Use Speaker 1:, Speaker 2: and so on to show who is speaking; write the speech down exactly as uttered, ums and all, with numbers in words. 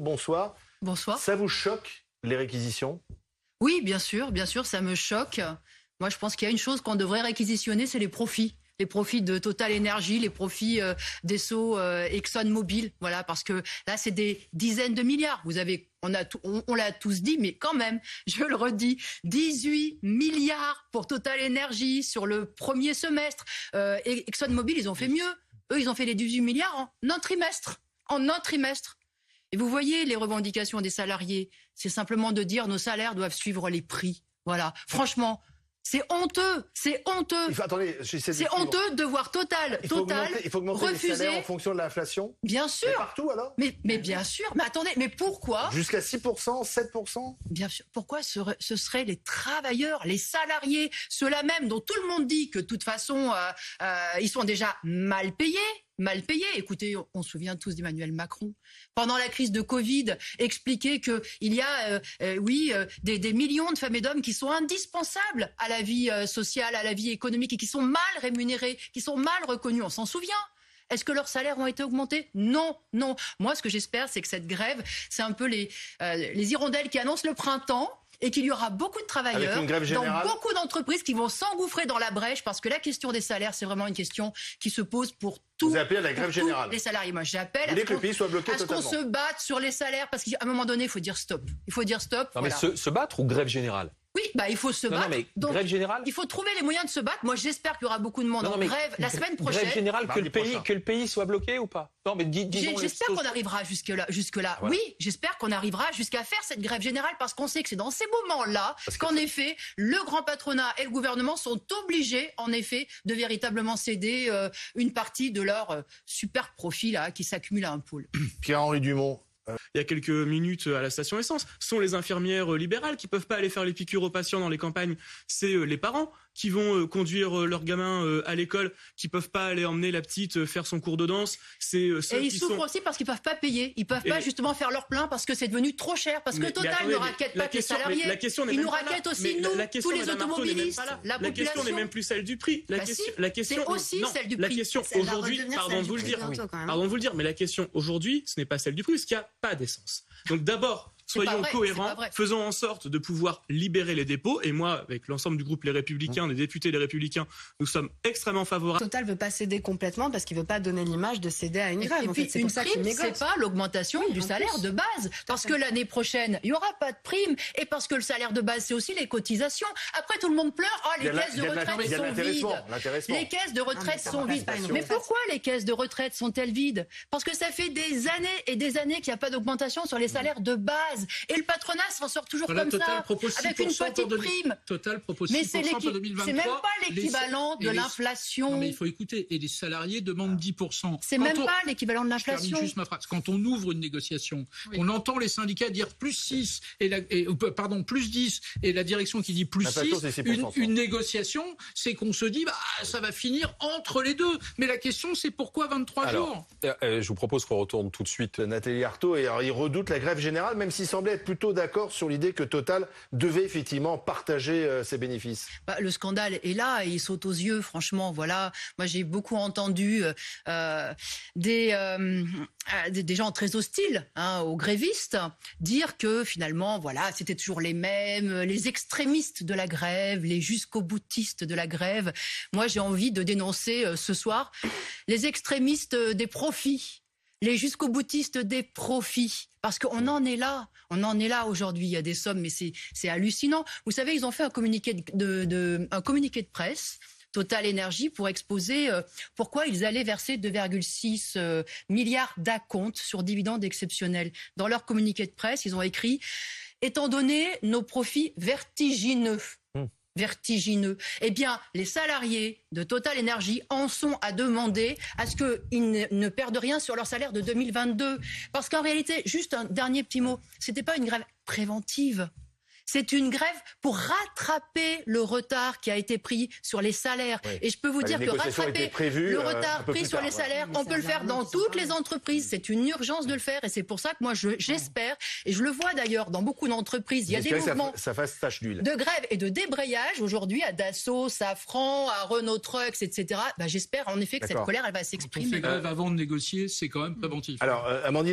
Speaker 1: bonsoir.
Speaker 2: Bonsoir.
Speaker 1: Ça vous choque, les réquisitions?
Speaker 2: Oui, bien sûr, bien sûr, ça me choque. Moi, je pense qu'il y a une chose qu'on devrait réquisitionner, c'est les profits. Les profits de Total Energy, les profits euh, d'Esso, euh, ExxonMobil, voilà, parce que là, c'est des dizaines de milliards. Vous avez, on a, tout, on, on l'a tous dit, mais quand même, je le redis, dix-huit milliards pour Total Energy sur le premier semestre. Euh, ExxonMobil, ils ont fait mieux. Eux, ils ont fait les dix-huit milliards en un trimestre, en un trimestre. Et vous voyez les revendications des salariés, c'est simplement de dire nos salaires doivent suivre les prix. Voilà, franchement. C'est honteux, c'est honteux.
Speaker 1: Il faut, attendez,
Speaker 2: c'est honteux de voir Total,
Speaker 1: il faut
Speaker 2: Total
Speaker 1: augmenter, il faut augmenter
Speaker 2: refuser.
Speaker 1: les salaires en fonction de l'inflation.
Speaker 2: Bien sûr.
Speaker 1: Mais partout alors.
Speaker 2: Mais, mais bien sûr. Mais attendez, mais pourquoi?
Speaker 1: Jusqu'à six pour cent, sept pour cent.
Speaker 2: Bien sûr. Pourquoi ce, ce seraient les travailleurs, les salariés, ceux-là même dont tout le monde dit que de toute façon euh, euh, ils sont déjà mal payés? Mal payés. Écoutez, on se souvient tous d'Emmanuel Macron. Pendant la crise de Covid, expliquer qu'il y a, euh, euh, oui, euh, des, des millions de femmes et d'hommes qui sont indispensables à la vie euh, sociale, à la vie économique et qui sont mal rémunérés, qui sont mal reconnus. On s'en souvient. Est-ce que leurs salaires ont été augmentés? Non, non. Moi, ce que j'espère, c'est que cette grève, c'est un peu les, euh, les hirondelles qui annoncent le printemps. Et qu'il y aura beaucoup de travailleurs dans beaucoup d'entreprises qui vont s'engouffrer dans la brèche parce que la question des salaires, c'est vraiment une question qui se pose pour tous les salariés. Moi, j'appelle à ce qu'on,
Speaker 1: que le pays soit bloqué
Speaker 2: à ce qu'on se batte sur les salaires parce qu'à un moment donné, il faut dire stop. Il faut dire stop.
Speaker 3: Non,
Speaker 2: voilà.
Speaker 3: mais se, se battre ou grève générale?
Speaker 2: Oui, bah, il faut se
Speaker 3: non,
Speaker 2: battre.
Speaker 3: Non, mais
Speaker 2: donc,
Speaker 3: grève générale.
Speaker 2: Il faut trouver les moyens de se battre. Moi, j'espère qu'il y aura beaucoup de monde non, en grève la semaine prochaine.
Speaker 3: Grève générale, que le, pays, que le pays soit bloqué ou pas? Non, mais dis, disons
Speaker 2: j'espère qu'on arrivera jusque-là. Jusque-là. Voilà. Oui, j'espère qu'on arrivera jusqu'à faire cette grève générale parce qu'on sait que c'est dans ces moments-là qu'en que... effet, le grand patronat et le gouvernement sont obligés, en effet, de véritablement céder euh, une partie de leur euh, super profit là, qui s'accumule à un pôle.
Speaker 1: Pierre-Henri Dumont.
Speaker 4: Il y a quelques minutes à la station essence, ce sont les infirmières libérales qui peuvent pas aller faire les piqûres aux patients dans les campagnes. C'est les parents qui vont conduire leurs gamins à l'école, qui peuvent pas aller emmener la petite faire son cours de danse. C'est ceux
Speaker 2: et ils
Speaker 4: qui
Speaker 2: souffrent
Speaker 4: sont...
Speaker 2: aussi parce qu'ils peuvent pas payer. Ils peuvent et pas justement faire leur plein parce que c'est devenu trop cher. Parce
Speaker 4: mais,
Speaker 2: que Total
Speaker 4: attendez,
Speaker 2: ne raquette pas
Speaker 4: question,
Speaker 2: les salariés.
Speaker 4: La question
Speaker 2: ils nous raquettent aussi nous, la question, tous les automobilistes, la,
Speaker 4: la question n'est même plus celle du prix. La
Speaker 2: bah
Speaker 4: question,
Speaker 2: si,
Speaker 4: la question,
Speaker 2: c'est aussi
Speaker 4: non,
Speaker 2: celle du
Speaker 4: la
Speaker 2: prix.
Speaker 4: question aujourd'hui, pardon de vous le dire, pardon de vous le dire, mais la question aujourd'hui, ce n'est pas celle du prix, parce qu'il n'y a pas d'essence. Donc d'abord, soyons vrai, cohérents, faisons en sorte de pouvoir libérer les dépôts. Et moi, avec l'ensemble du groupe Les Républicains, des députés Les Républicains, nous sommes extrêmement favorables.
Speaker 5: Total veut pas céder complètement parce qu'il veut pas donner l'image de céder à une grève.
Speaker 2: Et
Speaker 5: en
Speaker 2: puis,
Speaker 5: fait, c'est
Speaker 2: une
Speaker 5: pour ça
Speaker 2: prime,
Speaker 5: qu'il
Speaker 2: c'est pas l'augmentation oui, du salaire plus. de base. Parce que l'année prochaine, il y aura pas de prime. Et parce que le salaire de base, c'est aussi les cotisations. Après, tout le monde pleure. Oh, les caisses de retraite sont vides. Les caisses de retraite sont vides. Mais pourquoi les caisses de retraite sont-elles vides? Parce que ça fait des années et des années qu'il n'y a pas d'augmentation sur les salaires de base. Et le patronat s'en sort toujours voilà, comme
Speaker 6: Total
Speaker 2: ça, avec une petite
Speaker 6: de,
Speaker 2: prime.
Speaker 6: Total propose
Speaker 2: mais
Speaker 6: six pour cent pour deux mille vingt-trois.
Speaker 2: C'est même pas l'équivalent de l'inflation.
Speaker 6: Non mais il faut écouter. Et les salariés demandent dix pour cent.
Speaker 2: C'est même on, pas l'équivalent de l'inflation.
Speaker 6: Je termine juste ma phrase. Quand on ouvre une négociation, oui. on entend les syndicats dire plus six, et la, et, pardon, plus dix, et la direction qui dit plus six, une, une négociation, c'est qu'on se dit, bah, ça va finir entre les deux. Mais la question, c'est pourquoi vingt-trois
Speaker 3: alors,
Speaker 6: jours
Speaker 3: euh, Je vous propose qu'on retourne tout de suite.
Speaker 1: Nathalie Arthaud, et alors, il redoute la grève générale, même s'il semblait être plutôt d'accord sur l'idée que Total devait effectivement partager euh, ses bénéfices.
Speaker 2: Bah, le scandale est là et il saute aux yeux, franchement. Voilà, moi j'ai beaucoup entendu euh, des, euh, des des gens très hostiles hein, aux grévistes dire que finalement, voilà, c'était toujours les mêmes, les extrémistes de la grève, les jusqu'au-boutistes de la grève. Moi, j'ai envie de dénoncer euh, ce soir les extrémistes des profits. Les jusqu'au-boutistes des profits. Parce qu'on en est là. On en est là aujourd'hui. Il y a des sommes, mais c'est, c'est hallucinant. Vous savez, ils ont fait un communiqué de, de, de, un communiqué de presse, Total Energy, pour exposer euh, pourquoi ils allaient verser deux virgule six euh, milliards d'acomptes sur dividendes exceptionnels. Dans leur communiqué de presse, ils ont écrit « Étant donné nos profits vertigineux », vertigineux. Eh bien, les salariés de Total Energy en sont à demander à ce qu'ils ne, ne perdent rien sur leur salaire de deux mille vingt-deux. Parce qu'en réalité, juste un dernier petit mot, c'était pas une grève préventive. C'est une grève pour rattraper le retard qui a été pris sur les salaires. Oui. Et je peux vous bah, dire que rattraper prévues, le retard euh, pris sur tard, les salaires, ouais. on peut le faire dans toutes les entreprises. C'est une urgence de le faire et c'est pour ça que moi je, j'espère, et je le vois d'ailleurs dans beaucoup d'entreprises, il y a des mouvements
Speaker 1: ça, ça fasse tache d'huile.
Speaker 2: de grève et de débrayage aujourd'hui à Dassault, Safran, à Renault Trucks, et cetera. Bah, j'espère en effet que D'accord. cette colère elle va s'exprimer.
Speaker 6: Quand on fait grève avant de négocier, c'est quand même préventif.
Speaker 1: Alors, euh, Amandine